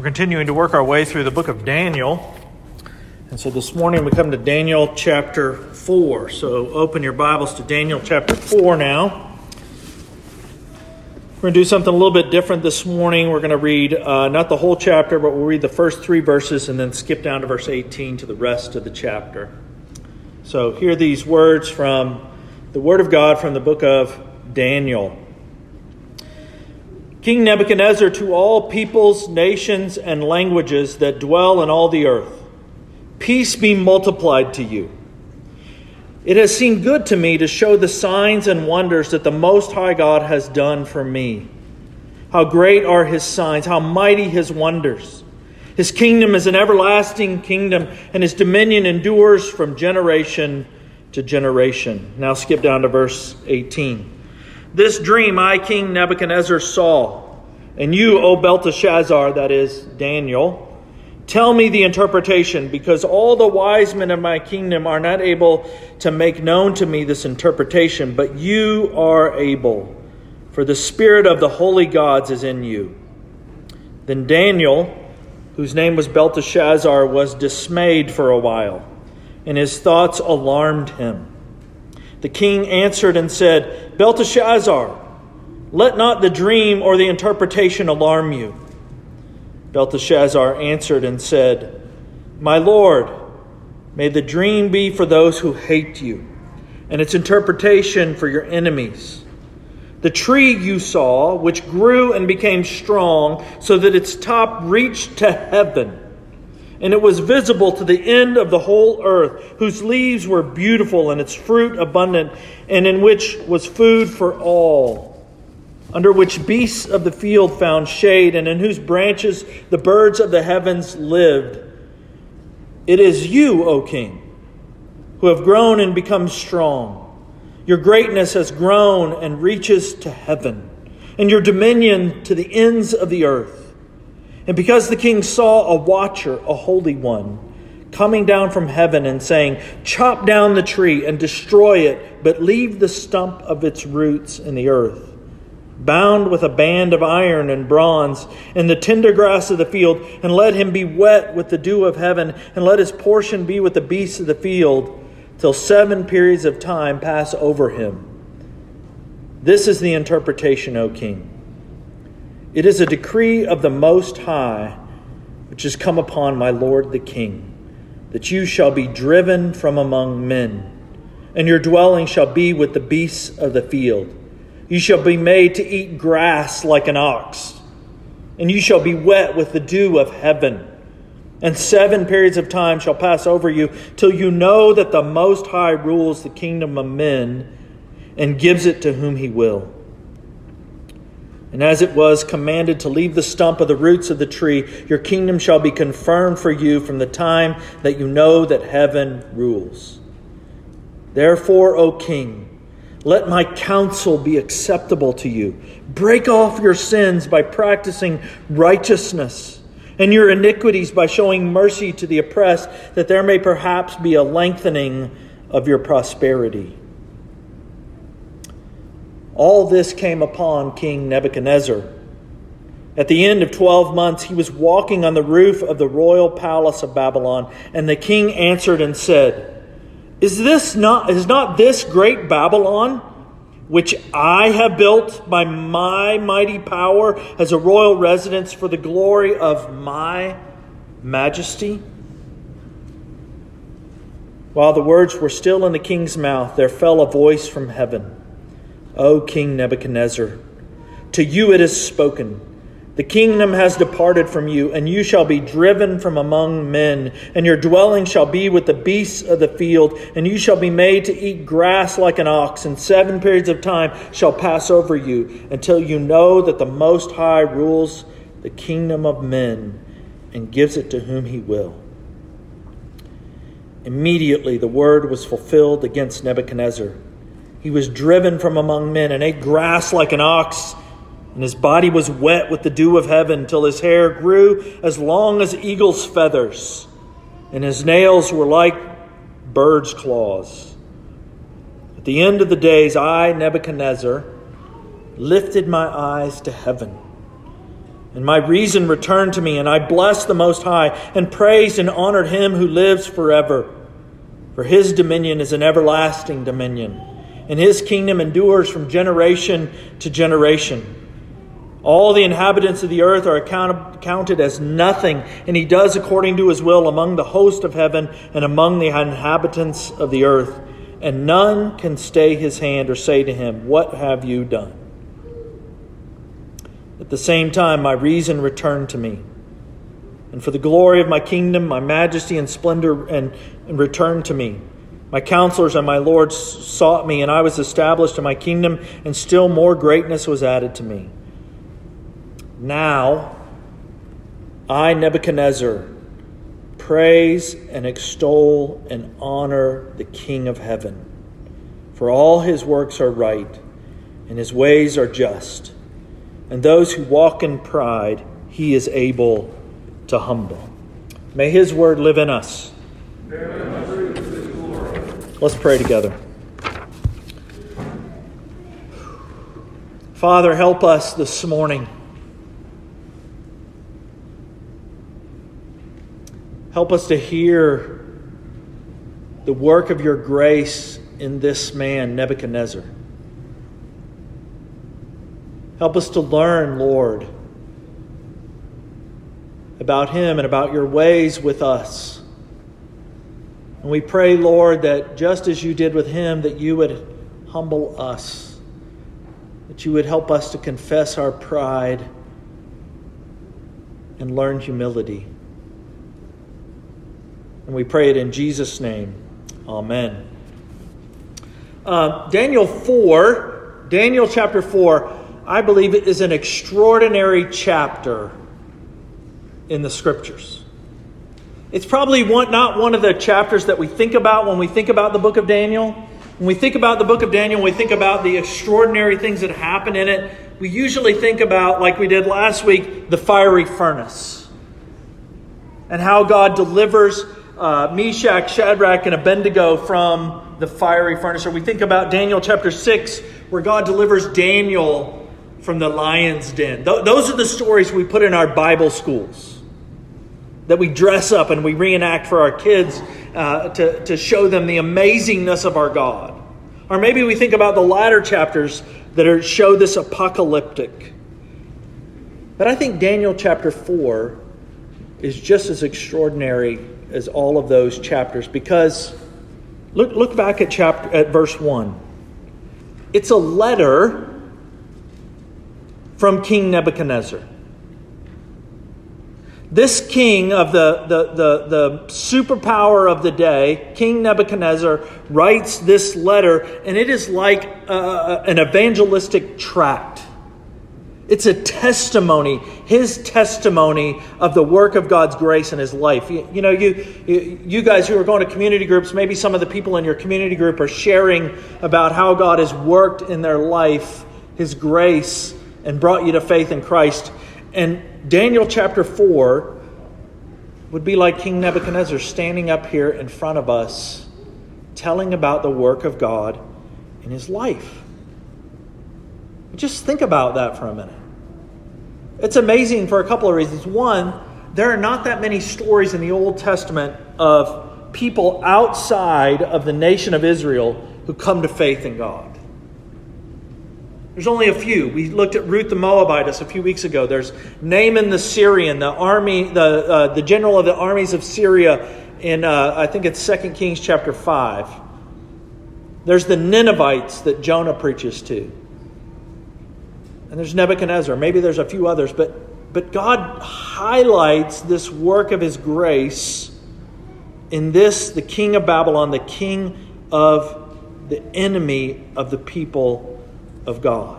We're continuing to work our way through the book of Daniel. And so this morning we come to Daniel chapter 4. So open your Bibles to Daniel chapter 4 now. We're going to do something a little bit different this morning. We're going to read not the whole chapter, but we'll read the first 3 verses and then skip down to verse 18 to the rest of the chapter. So hear these words from the Word of God from the book of Daniel. King Nebuchadnezzar, to all peoples, nations, and languages that dwell in all the earth, peace be multiplied to you. It has seemed good to me to show the signs and wonders that the Most High God has done for me. How great are his signs, how mighty his wonders. His kingdom is an everlasting kingdom, and his dominion endures from generation to generation. Now skip down to verse 18. This dream I, King Nebuchadnezzar, saw, and you, O Belteshazzar, that is Daniel, tell me the interpretation, because all the wise men of my kingdom are not able to make known to me this interpretation, but you are able, for the spirit of the holy gods is in you. Then Daniel, whose name was Belteshazzar, was dismayed for a while, and his thoughts alarmed him. The king answered and said, Belteshazzar, let not the dream or the interpretation alarm you. Belteshazzar answered and said, My Lord, may the dream be for those who hate you, and its interpretation for your enemies. The tree you saw, which grew and became strong, so that its top reached to heaven, and it was visible to the end of the whole earth, whose leaves were beautiful and its fruit abundant, and in which was food for all, under which beasts of the field found shade, and in whose branches the birds of the heavens lived. It is you, O King, who have grown and become strong. Your greatness has grown and reaches to heaven, and your dominion to the ends of the earth. And because the king saw a watcher, a holy one, coming down from heaven and saying, Chop down the tree and destroy it, but leave the stump of its roots in the earth, bound with a band of iron and bronze in the tender grass of the field, and let him be wet with the dew of heaven, and let his portion be with the beasts of the field, till 7 periods of time pass over him. This is the interpretation, O king. It is a decree of the Most High, which has come upon my lord the king, that you shall be driven from among men, and your dwelling shall be with the beasts of the field. You shall be made to eat grass like an ox, and you shall be wet with the dew of heaven. And 7 periods of time shall pass over you, till you know that the Most High rules the kingdom of men, and gives it to whom he will. And as it was commanded to leave the stump of the roots of the tree, your kingdom shall be confirmed for you from the time that you know that heaven rules. Therefore, O king, let my counsel be acceptable to you. Break off your sins by practicing righteousness, and your iniquities by showing mercy to the oppressed, that there may perhaps be a lengthening of your prosperity. All this came upon King Nebuchadnezzar. At the end of 12 months, he was walking on the roof of the royal palace of Babylon, and the king answered and said, Is not this great Babylon, which I have built by my mighty power as a royal residence for the glory of my majesty? While the words were still in the king's mouth, there fell a voice from heaven. O King Nebuchadnezzar, to you it is spoken. The kingdom has departed from you, and you shall be driven from among men, and your dwelling shall be with the beasts of the field, and you shall be made to eat grass like an ox, and 7 periods of time shall pass over you, until you know that the Most High rules the kingdom of men, and gives it to whom he will. Immediately the word was fulfilled against Nebuchadnezzar. He was driven from among men and ate grass like an ox, and his body was wet with the dew of heaven, till his hair grew as long as eagle's feathers, and his nails were like bird's claws. At the end of the days, I, Nebuchadnezzar, lifted my eyes to heaven, And my reason returned to me, and I blessed the Most High, and praised and honored him who lives forever. For his dominion is an everlasting dominion, and his kingdom endures from generation to generation. All the inhabitants of the earth are counted as nothing, and he does according to his will among the host of heaven and among the inhabitants of the earth. And none can stay his hand or say to him, "What have you done?" At the same time, my reason returned to me. And for the glory of my kingdom, my majesty and splendor and returned to me. My counselors and my lords sought me, and I was established in my kingdom, and still more greatness was added to me. Now, I, Nebuchadnezzar, praise and extol and honor the King of heaven. For all his works are right, and his ways are just. And those who walk in pride, he is able to humble. May his word live in us. Let's pray together. Father, help us this morning. Help us to hear the work of your grace in this man, Nebuchadnezzar. Help us to learn, Lord, about him and about your ways with us. And we pray, Lord, that just as you did with him, that you would humble us, that you would help us to confess our pride and learn humility. And we pray it in Jesus' name. Amen. Daniel chapter 4, I believe it is an extraordinary chapter in the Scriptures. It's probably not one of the chapters that we think about when we think about the book of Daniel. When we think about the book of Daniel, we think about the extraordinary things that happen in it. We usually think about, like we did last week, the fiery furnace. And how God delivers Meshach, Shadrach, and Abednego from the fiery furnace. Or we think about Daniel chapter 6, where God delivers Daniel from the lion's den. Those are the stories we put in our Bible schools, that we dress up and we reenact for our kids to show them the amazingness of our God. Or maybe we think about the latter chapters that show this apocalyptic. But I think Daniel chapter 4 is just as extraordinary as all of those chapters, because look back at verse 1. It's a letter from King Nebuchadnezzar. This king of the superpower of the day, King Nebuchadnezzar, writes this letter, and it is like an evangelistic tract. It's a testimony, his testimony of the work of God's grace in his life. You guys who are going to community groups, maybe some of the people in your community group are sharing about how God has worked in their life, his grace, and brought you to faith in Christ. And Daniel chapter 4 would be like King Nebuchadnezzar standing up here in front of us, telling about the work of God in his life. Just think about that for a minute. It's amazing for a couple of reasons. One, there are not that many stories in the Old Testament of people outside of the nation of Israel who come to faith in God. There's only a few. We looked at Ruth the Moabitess a few weeks ago. There's Naaman the Syrian, the general of the armies of Syria in, I think it's 2 Kings chapter 5. There's the Ninevites that Jonah preaches to. And there's Nebuchadnezzar. Maybe there's a few others. But God highlights this work of his grace in this, the king of Babylon, the king of the enemy of the people of God,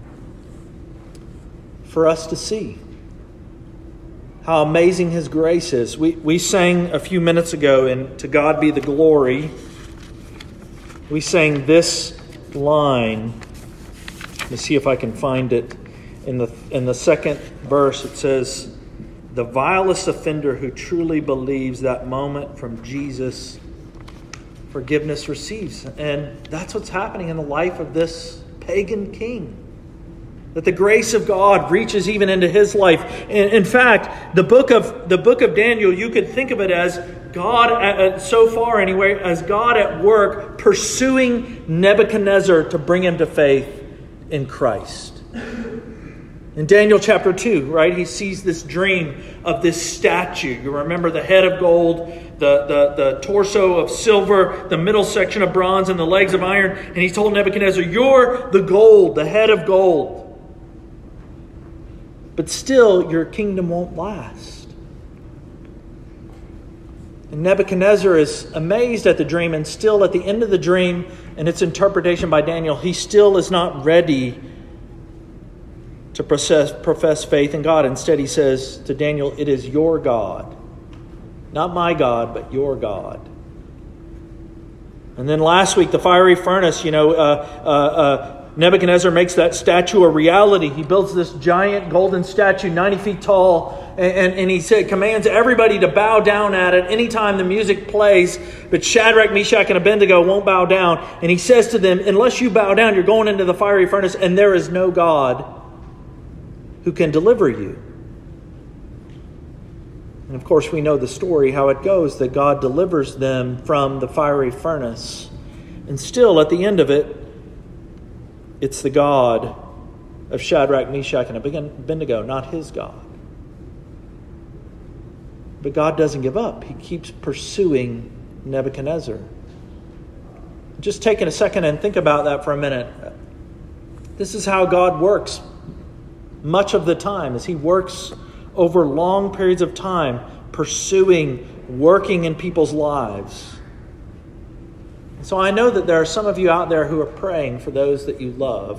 for us to see how amazing his grace is. We sang a few minutes ago in To God Be the Glory. We sang this line. Let me see if I can find it. In the second verse it says, "The vilest offender who truly believes that moment from Jesus, forgiveness receives." And that's what's happening in the life of this pagan king. That the grace of God reaches even into his life. In fact, the book of Daniel, you could think of it as God, so far anyway, as God at work pursuing Nebuchadnezzar to bring him to faith in Christ. In Daniel chapter 2, right, he sees this dream of this statue. You remember the head of gold, the torso of silver, the middle section of bronze, and the legs of iron. And he told Nebuchadnezzar, "You're the gold, the head of gold. But still, your kingdom won't last." And Nebuchadnezzar is amazed at the dream, and still at the end of the dream and its interpretation by Daniel, he still is not ready to profess faith in God. Instead, he says to Daniel, "It is your God. Not my God, but your God." And then last week, the fiery furnace, Nebuchadnezzar makes that statue a reality. He builds this giant golden statue, 90 feet tall, and he commands everybody to bow down at it anytime the music plays. But Shadrach, Meshach, and Abednego won't bow down. And he says to them, "Unless you bow down, you're going into the fiery furnace, and there is no God who can deliver you." And of course, we know the story, how it goes, that God delivers them from the fiery furnace. And still, at the end of it, it's the God of Shadrach, Meshach, and Abednego, not his God. But God doesn't give up. He keeps pursuing Nebuchadnezzar. Just taking a second and think about that for a minute. This is how God works much of the time, as he works over long periods of time, pursuing, working in people's lives. So I know that there are some of you out there who are praying for those that you love.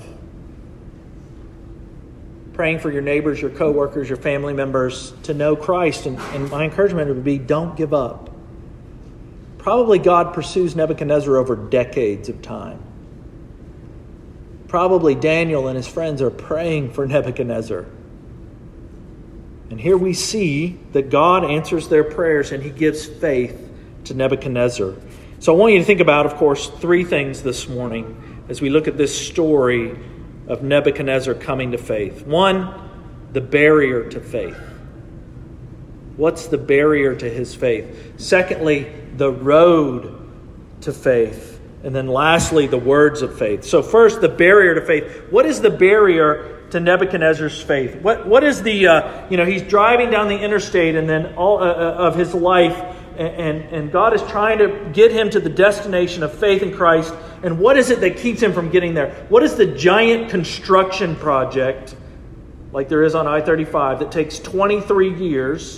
Praying for your neighbors, your coworkers, your family members to know Christ. And my encouragement would be, don't give up. Probably God pursues Nebuchadnezzar over decades of time. Probably Daniel and his friends are praying for Nebuchadnezzar. And here we see that God answers their prayers and he gives faith to Nebuchadnezzar. So I want you to think about, of course, three things this morning as we look at this story of Nebuchadnezzar coming to faith. One, the barrier to faith. What's the barrier to his faith? Secondly, the road to faith. And then lastly, the words of faith. So first, the barrier to faith. What is the barrier to Nebuchadnezzar's faith? What is the, he's driving down the interstate and then all of his life, and God is trying to get him to the destination of faith in Christ. And what is it that keeps him from getting there? What is the giant construction project, like there is on I-35, that takes 23 years,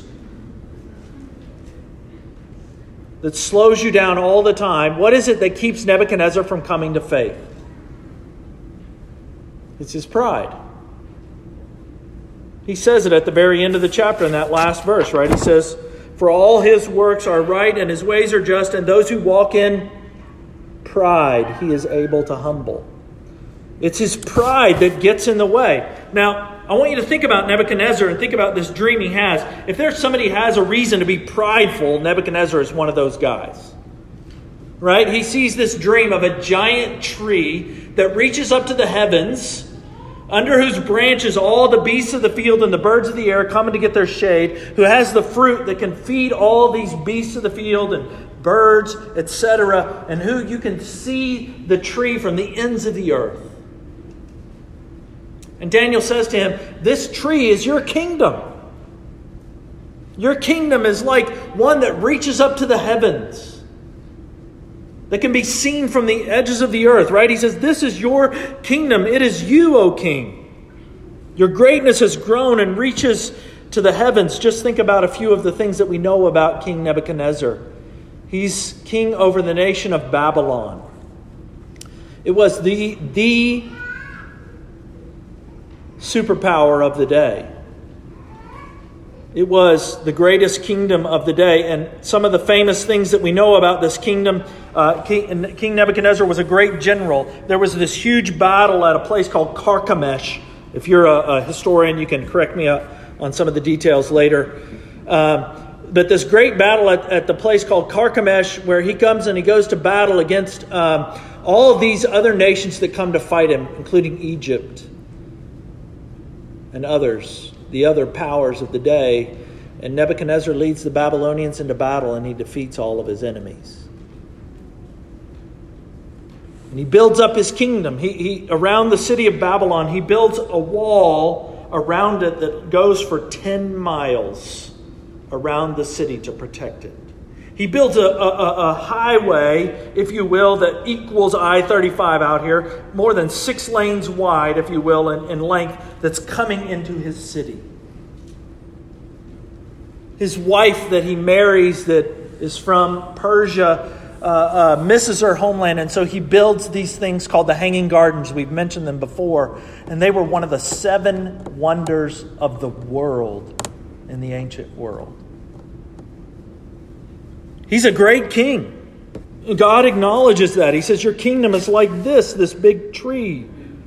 that slows you down all the time? What is it that keeps Nebuchadnezzar from coming to faith? It's his pride. He says it at the very end of the chapter in that last verse, right? He says, "For all his works are right and his ways are just, and those who walk in pride he is able to humble." It's his pride that gets in the way. Now, I want you to think about Nebuchadnezzar and think about this dream he has. If there's somebody who has a reason to be prideful, Nebuchadnezzar is one of those guys. Right? He sees this dream of a giant tree that reaches up to the heavens, under whose branches all the beasts of the field and the birds of the air come to get their shade, who has the fruit that can feed all these beasts of the field and birds, etc., and who you can see the tree from the ends of the earth. And Daniel says to him, "This tree is your kingdom. Your kingdom is like one that reaches up to the heavens, that can be seen from the edges of the earth," right? He says, "This is your kingdom. It is you, O king. Your greatness has grown and reaches to the heavens." Just think about a few of the things that we know about King Nebuchadnezzar. He's king over the nation of Babylon. It was the superpower of the day. It was the greatest kingdom of the day. And some of the famous things that we know about this kingdom, King Nebuchadnezzar was a great general. There was this huge battle at a place called Carchemish. If you're a historian, you can correct me on some of the details later. But this great battle at the place called Carchemish, where he comes and he goes to battle against all of these other nations that come to fight him, including Egypt. and others, the other powers of the day. And Nebuchadnezzar leads the Babylonians into battle, and he defeats all of his enemies. And he builds up his kingdom. He around the city of Babylon, he builds a wall around it that goes for 10 miles around the city to protect it. He builds a highway, if you will, that equals I-35 out here, more than 6 lanes wide, if you will, in length, that's coming into his city. His wife that he marries, that is from Persia, misses her homeland, and so he builds these things called the Hanging Gardens. We've mentioned them before, and they were one of the 7 wonders of the world in the ancient world. He's a great king. God acknowledges that. He says, your kingdom is like this big tree.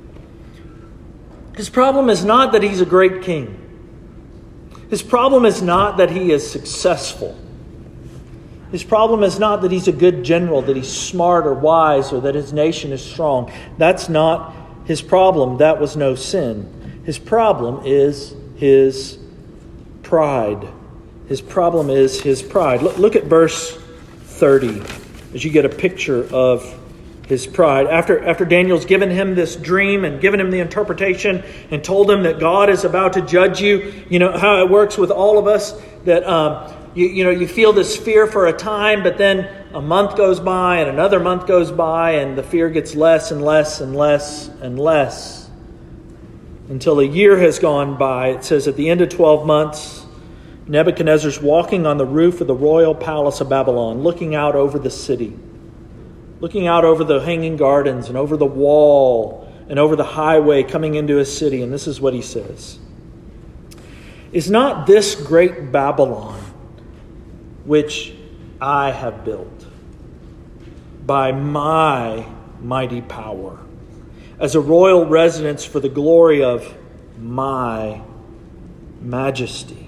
His problem is not that he's a great king. His problem is not that he is successful. His problem is not that he's a good general, that he's smart or wise, or that his nation is strong. That's not his problem. That was no sin. His problem is his pride. His problem is his pride. Look at verse 30 as you get a picture of his pride. After Daniel's given him this dream and given him the interpretation and told him that God is about to judge you, you know how it works with all of us, that you feel this fear for a time, but then a month goes by and another month goes by and the fear gets less and less and less and less until a year has gone by. It says at the end of 12 months, Nebuchadnezzar's walking on the roof of the royal palace of Babylon, looking out over the city, looking out over the Hanging Gardens and over the wall and over the highway coming into his city. And this is what he says. Is not this great Babylon, which I have built by my mighty power, as a royal residence for the glory of my majesty?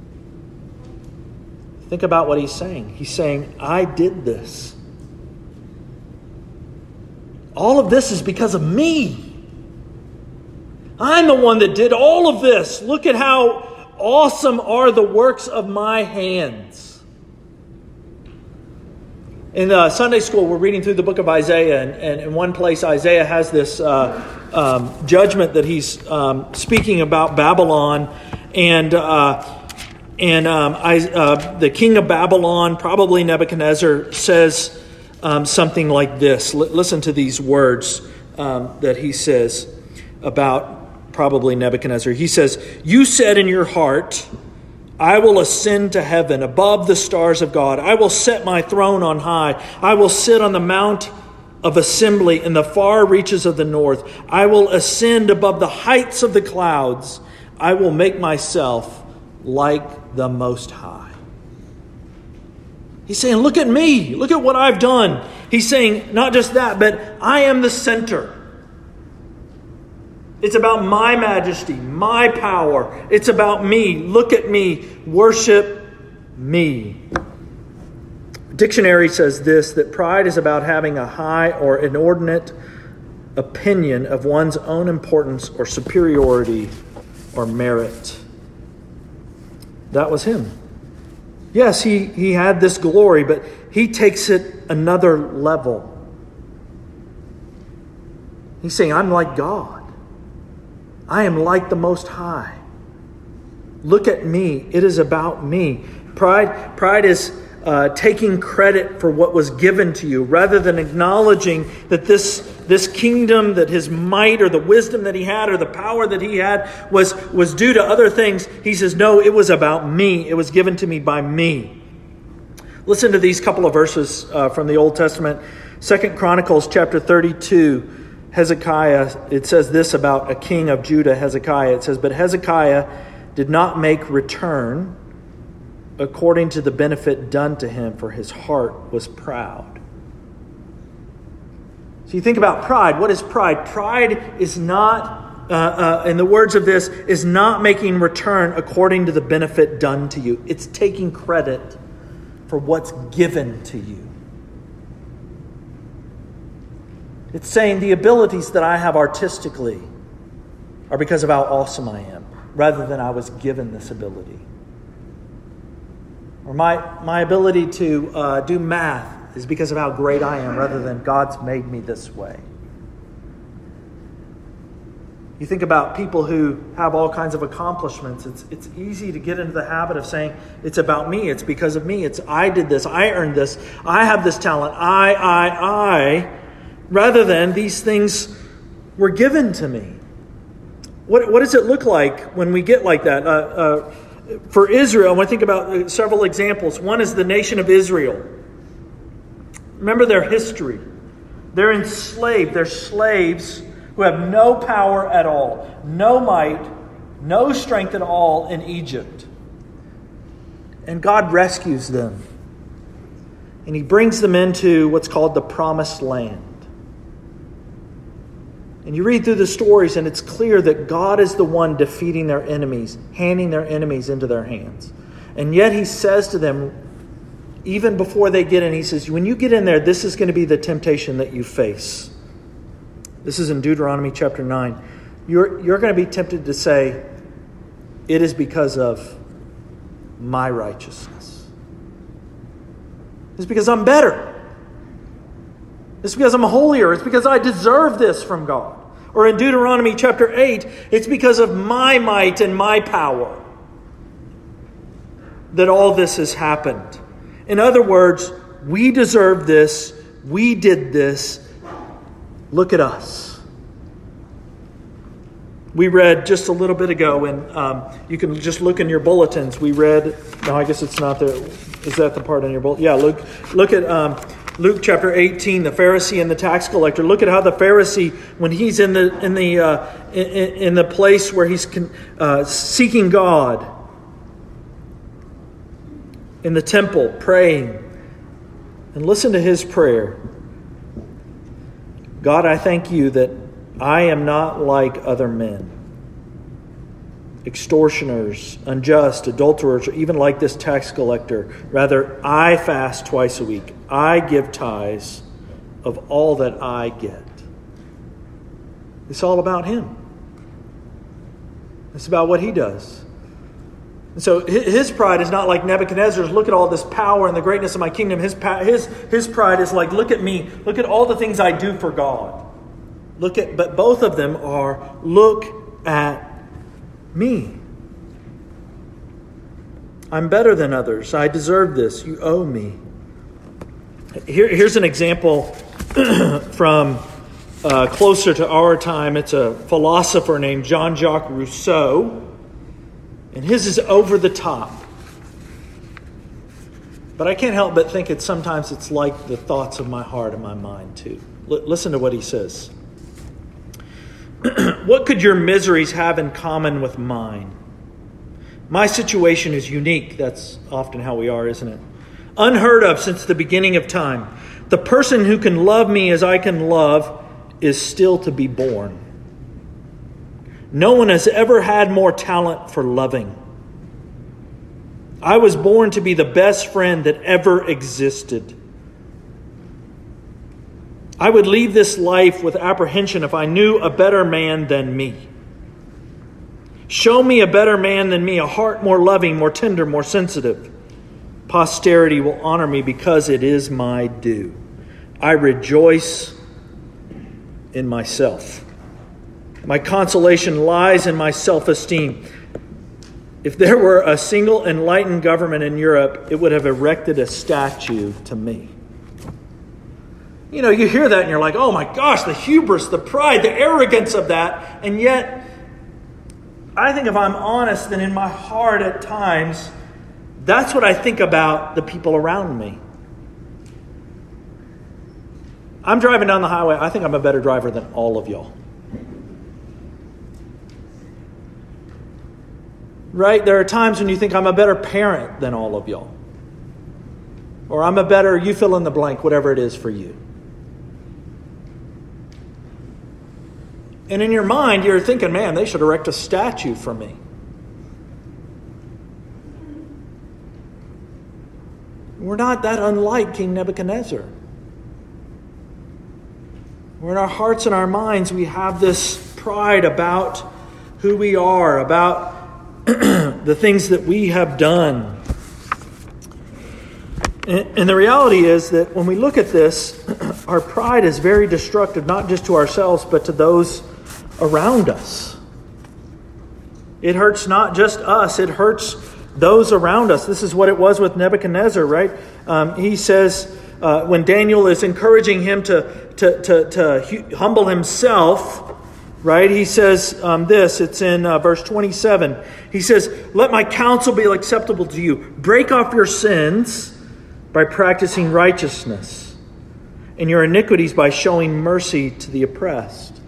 Think about what he's saying. He's saying, I did this. All of this is because of me. I'm the one that did all of this. Look at how awesome are the works of my hands. In Sunday school, we're reading through the book of Isaiah, and in one place, Isaiah has this judgment that he's speaking about Babylon, and the king of Babylon, probably Nebuchadnezzar, says something like this. Listen to these words that he says about probably Nebuchadnezzar. He says, you said in your heart, I will ascend to heaven above the stars of God. I will set my throne on high. I will sit on the mount of assembly in the far reaches of the north. I will ascend above the heights of the clouds. I will make myself like the Most High. He's saying, look at me. Look at what I've done. He's saying, not just that, but I am the center. It's about my majesty, my power. It's about me. Look at me. Worship me. Dictionary says this, that pride is about having a high or inordinate opinion of one's own importance or superiority or merit. That was him. Yes, he had this glory, but he takes it another level. He's saying, I'm like God. I am like the Most High. Look at me. It is about me. Pride is taking credit for what was given to you, rather than acknowledging that this kingdom, that his might or the wisdom that he had or the power that he had was due to other things. He says, no, it was about me. It was given to me by me. Listen to these couple of verses from the Old Testament. 2 Chronicles chapter 32. Hezekiah, it says this about a king of Judah, Hezekiah. It says, but Hezekiah did not make return according to the benefit done to him, for his heart was proud. So you think about pride. What is pride? Pride is not, in the words of this, is not making return according to the benefit done to you. It's taking credit for what's given to you. It's saying the abilities that I have artistically are because of how awesome I am. rather than I was given this ability. Or my ability to do math is because of how great I am rather than God's made me this way. You think about people who have all kinds of accomplishments. It's easy to get into the habit of saying, it's about me, it's because of me, it's I did this, I earned this, I have this talent, I, rather than these things were given to me. What does it look like when we get like that? For Israel, when I think about several examples, one is the nation of Israel. Remember their history. They're enslaved, they're slaves who have no power at all, no might, no strength at all in Egypt. And God rescues them. And He brings them into what's called the Promised Land. And you read through the stories and it's clear that God is the one defeating their enemies, handing their enemies into their hands. And yet He says to them, even before they get in, He says, when you get in there, this is going to be the temptation that you face. This is in Deuteronomy chapter 9. You're going to be tempted to say, it is because of my righteousness. It's because I'm better. It's because I'm holier. It's because I deserve this from God. Or in Deuteronomy chapter 8, it's because of my might and my power that all this has happened. In other words, we deserve this. We did this. Look at us. We read just a little bit ago, and you can just look in your bulletins. We read, no, I guess it's not there. Is that the part in your bulletin? Yeah, look at Luke chapter 18, the Pharisee and the tax collector. Look at how the Pharisee, when he's in the place where he's seeking God, in the temple, praying, and listen to his prayer. God, I thank you that I am not like other men, extortioners, unjust, adulterers, or even like this tax collector. Rather, I fast twice a week. I give tithes of all that I get. It's all about him. It's about what he does. And so his pride is not like Nebuchadnezzar's. Look at all this power and the greatness of my kingdom. His pride is like, look at me. Look at all the things I do for God. But both of them are, look at me. I'm better than others. I deserve this. You owe me. Here's an example from closer to our time. It's a philosopher named Jean-Jacques Rousseau. And his is over the top. But I can't help but think sometimes it's like the thoughts of my heart and my mind too. Listen to what he says. What could your miseries have in common with mine? My situation is unique. That's often how we are, isn't it? Unheard of since the beginning of time. The person who can love me as I can love is still to be born. No one has ever had more talent for loving. I was born to be the best friend that ever existed. I would leave this life with apprehension if I knew a better man than me. Show me a better man than me, a heart more loving, more tender, more sensitive. Posterity will honor me because it is my due. I rejoice in myself. My consolation lies in my self-esteem. If there were a single enlightened government in Europe, it would have erected a statue to me. You know, you hear that and you're like, oh my gosh, the hubris, the pride, the arrogance of that. And yet, I think if I'm honest, then in my heart at times, that's what I think about the people around me. I'm driving down the highway. I think I'm a better driver than all of y'all. Right? There are times when you think I'm a better parent than all of y'all. Or I'm a better, you fill in the blank, whatever it is for you. And in your mind, you're thinking, man, they should erect a statue for me. We're not that unlike King Nebuchadnezzar. Where in our hearts and our minds, we have this pride about who we are, about the things that we have done. And the reality is that when we look at this, our pride is very destructive, not just to ourselves, but to those around us. It hurts not just us, it hurts those around us. This is what it was with Nebuchadnezzar, right? He says, when Daniel is encouraging him to humble himself, right? He says this, it's in verse 27. He says, "Let my counsel be acceptable to you. Break off your sins by practicing righteousness, and your iniquities by showing mercy to the oppressed."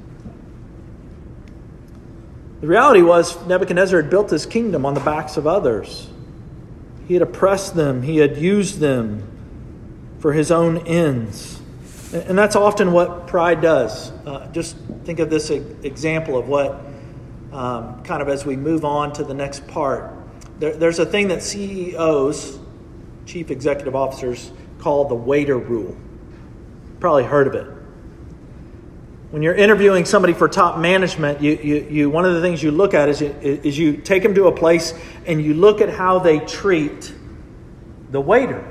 The reality was Nebuchadnezzar had built his kingdom on the backs of others. He had oppressed them. He had used them for his own ends. And that's often what pride does. Just think of this example of what, kind of as we move on to the next part. There's a thing that CEOs, Chief Executive Officers, call the waiter rule. Probably heard of it. When you're interviewing somebody for top management, you one of the things you look at is you take them to a place and you look at how they treat the waiter.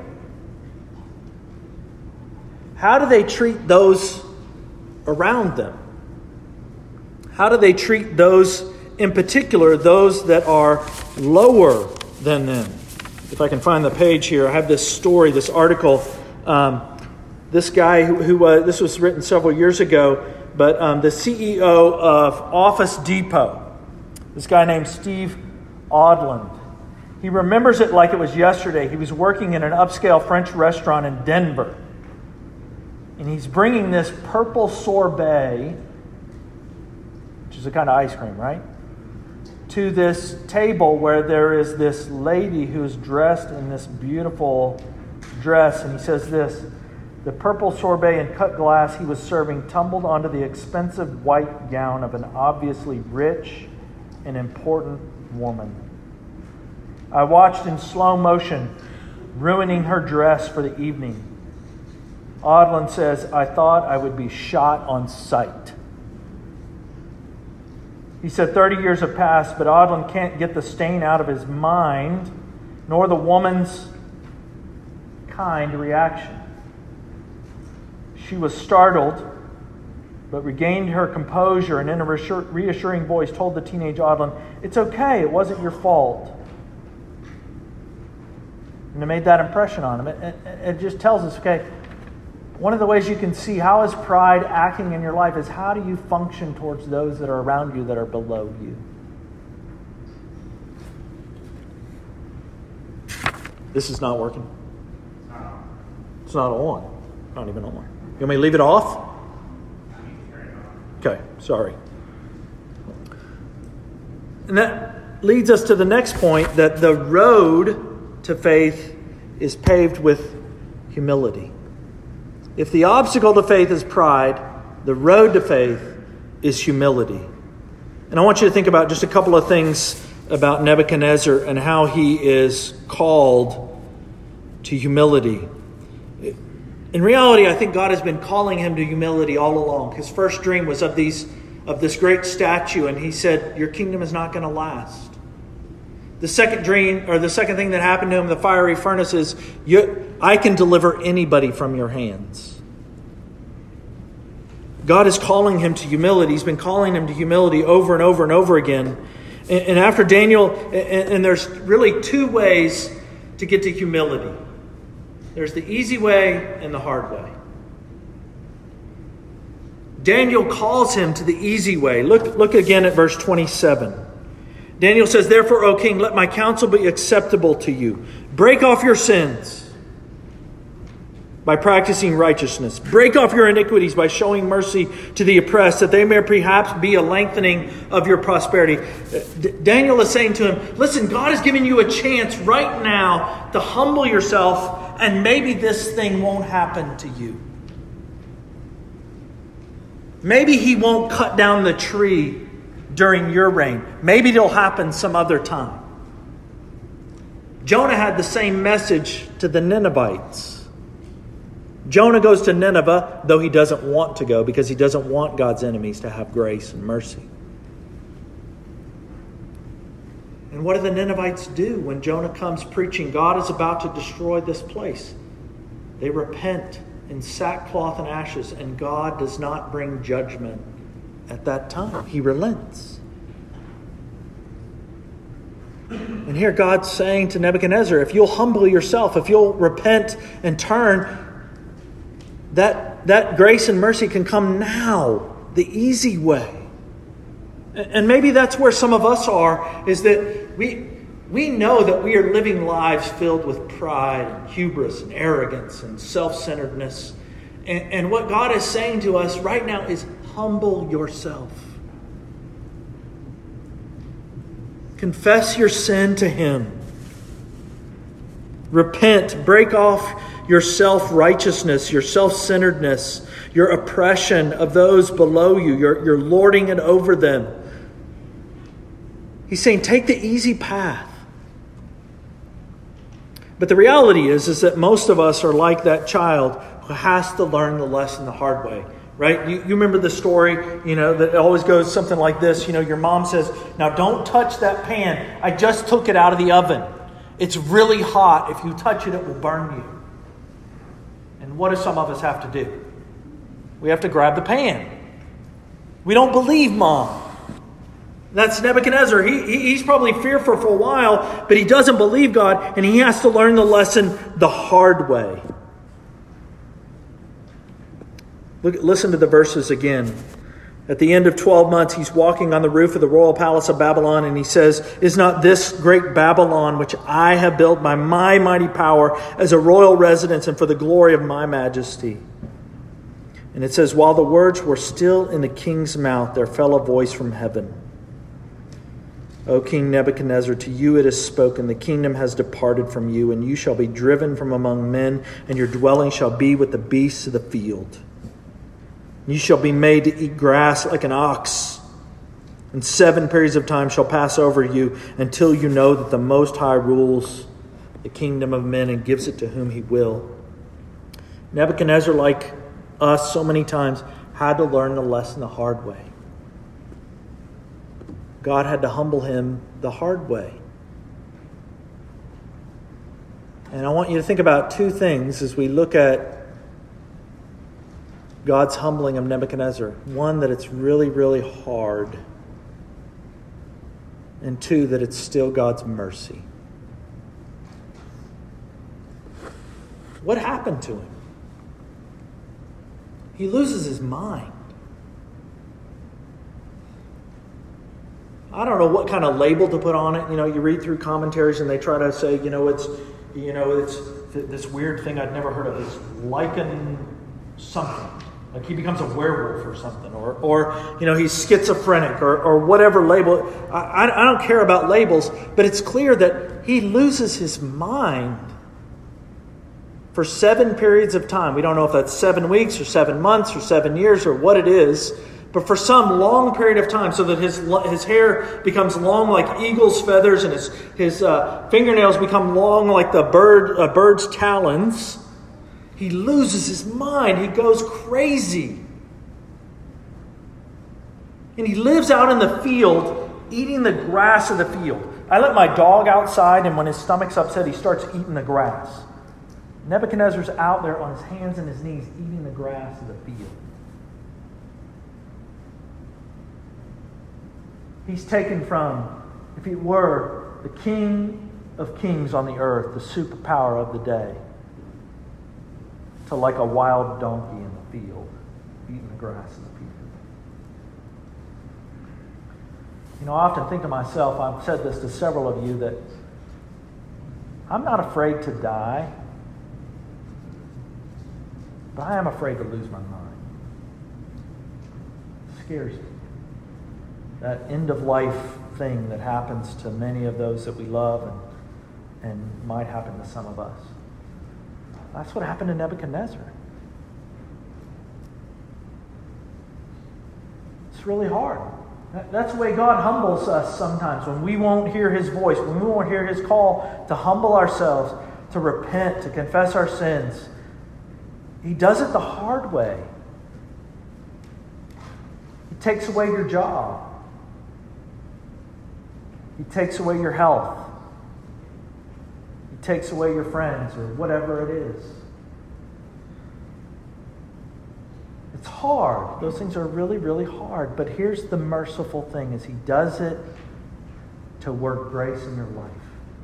How do they treat those around them? How do they treat those, in particular, those that are lower than them? If I can find the page here, I have this story, this article. This guy who this was written several years ago, but the CEO of Office Depot, this guy named Steve Odland, he remembers it like it was yesterday. He was working in an upscale French restaurant in Denver. And he's bringing this purple sorbet, which is a kind of ice cream, right? To this table where there is this lady who's dressed in this beautiful dress. And he says this, "The purple sorbet in cut glass he was serving tumbled onto the expensive white gown of an obviously rich and important woman. I watched in slow motion, ruining her dress for the evening." Odland says, "I thought I would be shot on sight." He said 30 years have passed, but Odland can't get the stain out of his mind, nor the woman's kind reaction. She was startled, but regained her composure and in a reassuring voice told the teenage Odland, "It's okay, it wasn't your fault." And it made that impression on him. It just tells us, okay, one of the ways you can see how is pride acting in your life is how do you function towards those that are around you that are below you. This is not working. It's not on. Not even on. You want me to leave it off? Okay, sorry. And that leads us to the next point, that the road to faith is paved with humility. If the obstacle to faith is pride, the road to faith is humility. And I want you to think about just a couple of things about Nebuchadnezzar and how he is called to humility. In reality, I think God has been calling him to humility all along. His first dream was of this great statue, and he said, "Your kingdom is not going to last." The second dream, or the second thing that happened to him in the fiery furnace is, "I can deliver anybody from your hands." God is calling him to humility. He's been calling him to humility over and over and over again. And after Daniel, and there's really two ways to get to humility. There's the easy way and the hard way. Daniel calls him to the easy way. Look again at verse 27. Daniel says, "Therefore, O king, let my counsel be acceptable to you. Break off your sins by practicing righteousness. Break off your iniquities by showing mercy to the oppressed, that they may perhaps be a lengthening of your prosperity." Daniel is saying to him, listen, God is giving you a chance right now to humble yourself, and maybe this thing won't happen to you. Maybe he won't cut down the tree during your reign. Maybe it'll happen some other time. Jonah had the same message to the Ninevites. Jonah goes to Nineveh, though he doesn't want to go, because he doesn't want God's enemies to have grace and mercy. And what do the Ninevites do when Jonah comes preaching, God is about to destroy this place? They repent in sackcloth and ashes, and God does not bring judgment at that time. He relents. And here God's saying to Nebuchadnezzar, if you'll humble yourself, if you'll repent and turn, that grace and mercy can come now, the easy way. And maybe that's where some of us are, is that we know that we are living lives filled with pride and hubris and arrogance and self-centeredness. And what God is saying to us right now is humble yourself. Confess your sin to Him. Repent. Break off your self-righteousness, your self-centeredness, your oppression of those below you. You're lording it over them. He's saying, take the easy path. But the reality is that most of us are like that child who has to learn the lesson the hard way. Right? You remember the story, that always goes something like this. Your mom says, now don't touch that pan. I just took it out of the oven. It's really hot. If you touch it, it will burn you. And what do some of us have to do? We have to grab the pan. We don't believe Mom. That's Nebuchadnezzar. He's probably fearful for a while, but he doesn't believe God, and he has to learn the lesson the hard way. Listen to the verses again. At the end of 12 months, he's walking on the roof of the royal palace of Babylon, and he says, is not this great Babylon, which I have built by my mighty power, as a royal residence and for the glory of my majesty? And it says, while the words were still in the king's mouth, there fell a voice from heaven. O King Nebuchadnezzar, to you it is spoken, the kingdom has departed from you, and you shall be driven from among men, and your dwelling shall be with the beasts of the field. You shall be made to eat grass like an ox, and 7 periods of time shall pass over you until you know that the Most High rules the kingdom of men and gives it to whom He will. Nebuchadnezzar, like us so many times, had to learn the lesson the hard way. God had to humble him the hard way. And I want you to think about 2 things as we look at God's humbling of Nebuchadnezzar. 1, that it's really, really hard. And 2, that it's still God's mercy. What happened to him? He loses his mind. I don't know what kind of label to put on it. You read through commentaries and they try to say, it's this weird thing I'd never heard of. It's lichen something. Like he becomes a werewolf or something. Or he's schizophrenic or whatever label. I don't care about labels, but it's clear that he loses his mind for 7 periods of time. We don't know if that's 7 weeks or 7 months or 7 years or what it is. But for some long period of time, so that his hair becomes long like eagle's feathers and his fingernails become long like the bird's talons, he loses his mind. He goes crazy. And he lives out in the field, eating the grass of the field. I let my dog outside, and when his stomach's upset, he starts eating the grass. Nebuchadnezzar's out there on his hands and his knees, eating the grass of the field. He's taken from, if he were, the king of kings on the earth, the superpower of the day, to like a wild donkey in the field, eating the grass of the field. I often think to myself, I've said this to several of you, that I'm not afraid to die, but I am afraid to lose my mind. It scares me. That end-of-life thing that happens to many of those that we love and might happen to some of us. That's what happened to Nebuchadnezzar. It's really hard. That's the way God humbles us sometimes, when we won't hear His voice, when we won't hear His call to humble ourselves, to repent, to confess our sins. He does it the hard way. He takes away your job. He takes away your health. He takes away your friends or whatever it is. It's hard. Those things are really, really hard. But here's the merciful thing is He does it to work grace in your life.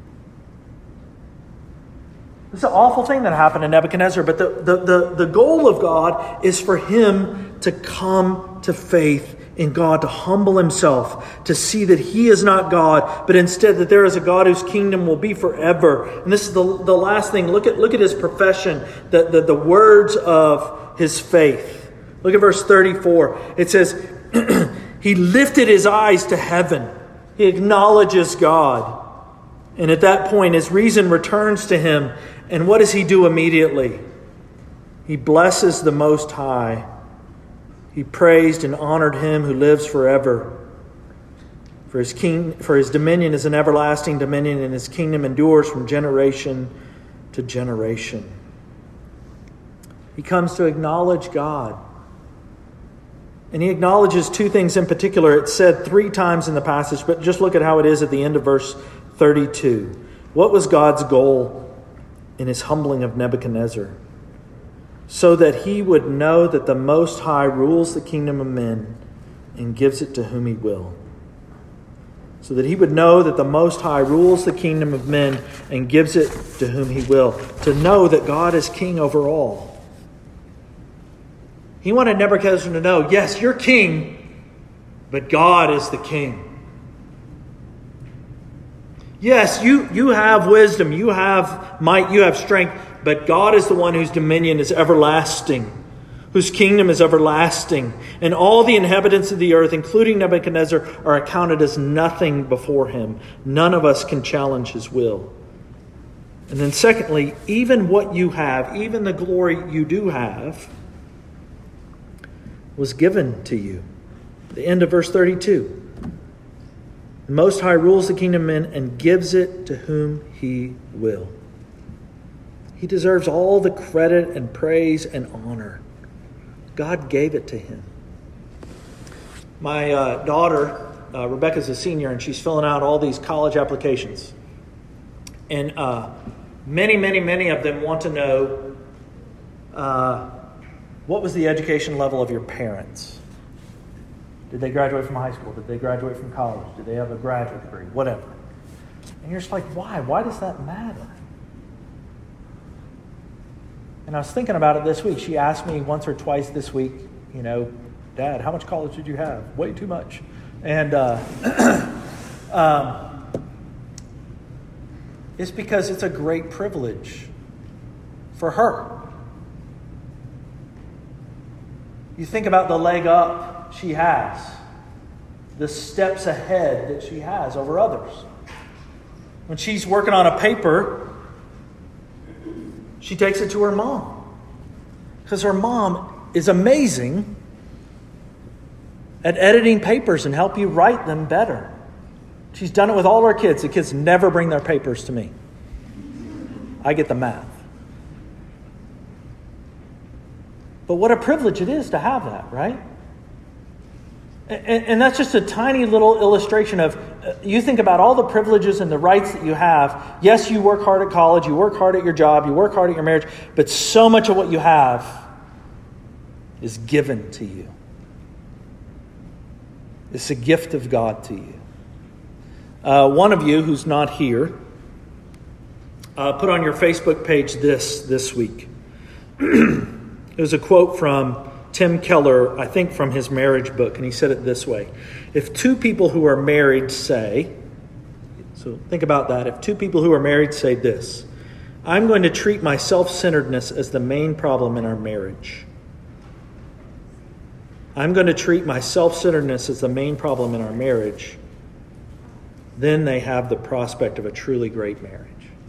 This is an awful thing that happened to Nebuchadnezzar, but the goal of God is for him to come to faith in God, to humble himself, to see that he is not God, but instead that there is a God whose kingdom will be forever. And this is the last thing. Look at his profession, the words of his faith. Look at verse 34. It says, he lifted his eyes to heaven. He acknowledges God. And at that point, his reason returns to him. And what does he do immediately? He blesses the Most High. He praised and honored him who lives forever. For his dominion is an everlasting dominion, and his kingdom endures from generation to generation. He comes to acknowledge God. And he acknowledges two things in particular. It's said 3 times in the passage, but just look at how it is at the end of verse 32. What was God's goal in his humbling of Nebuchadnezzar? So that he would know that the Most High rules the kingdom of men and gives it to whom he will. So that he would know that the Most High rules the kingdom of men and gives it to whom he will. To know that God is king over all. He wanted Nebuchadnezzar to know, yes, you're king, but God is the king. Yes, you have wisdom, you have might, you have strength, but God is the one whose dominion is everlasting, whose kingdom is everlasting. And all the inhabitants of the earth, including Nebuchadnezzar, are accounted as nothing before him. None of us can challenge his will. And then secondly, even what you have, even the glory you do have, was given to you. The end of verse 32. The Most High rules the kingdom of men and gives it to whom he will. He deserves all the credit and praise and honor. God gave it to him. My daughter, Rebecca's a senior, and she's filling out all these college applications. And many of them want to know what was the education level of your parents? Did they graduate from high school? Did they graduate from college? Did they have a graduate degree? Whatever. And you're just like, why? Why does that matter? And I was thinking about it this week. She asked me once or twice this week, Dad, how much college did you have? Way too much. And it's because it's a great privilege for her. You think about the leg up she has, the steps ahead that she has over others. When she's working on a paper, she takes it to her mom. Because her mom is amazing at editing papers and help you write them better. She's done it with all her kids. The kids never bring their papers to me. I get the math. But what a privilege it is to have that, right? And that's just a tiny little illustration of, you think about all the privileges and the rights that you have. Yes, you work hard at college, you work hard at your job, you work hard at your marriage, but so much of what you have is given to you. It's a gift of God to you. One of you who's not here put on your Facebook page this week. It was a quote from Tim Keller, I think from his marriage book, and he said it this way. If two people who are married say, so think about that, if two people who are married say this, I'm going to treat my self-centeredness as the main problem in our marriage. I'm going to treat my self-centeredness as the main problem in our marriage. Then they have the prospect of a truly great marriage.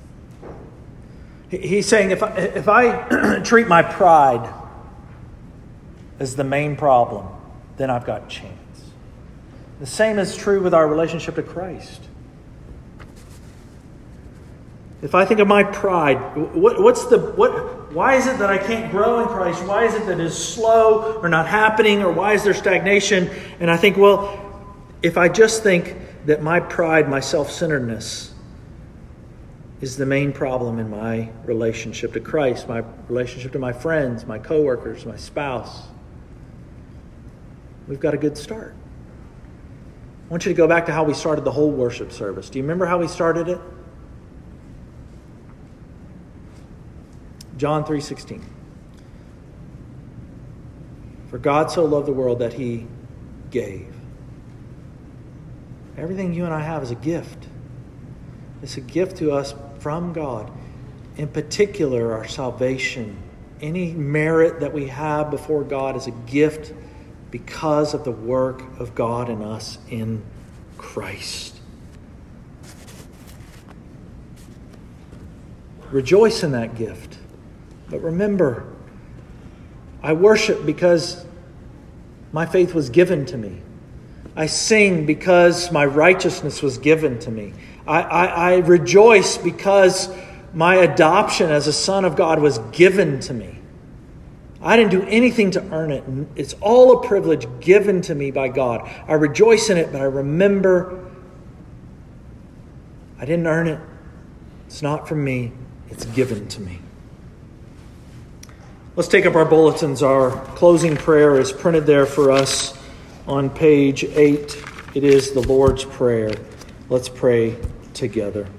He's saying if I treat my pride as the main problem, then I've got a chance. The same is true with our relationship to Christ. If I think of my pride, why is it that I can't grow in Christ? Why is it that it's slow or not happening? Or why is there stagnation? And I think, well, if I just think that my pride, my self-centeredness, is the main problem in my relationship to Christ, my relationship to my friends, my coworkers, my spouse, we've got a good start. I want you to go back to how we started the whole worship service. Do you remember how we started it? John 3:16. For God so loved the world that he gave. Everything you and I have is a gift. It's a gift to us from God. In particular, our salvation. Any merit that we have before God is a gift because of the work of God in us in Christ. Rejoice in that gift. But remember, I worship because my faith was given to me. I sing because my righteousness was given to me. I rejoice because my adoption as a son of God was given to me. I didn't do anything to earn it. It's all a privilege given to me by God. I rejoice in it, but I remember I didn't earn it. It's not from me. It's given to me. Let's take up our bulletins. Our closing prayer is printed there for us on page 8. It is the Lord's Prayer. Let's pray together.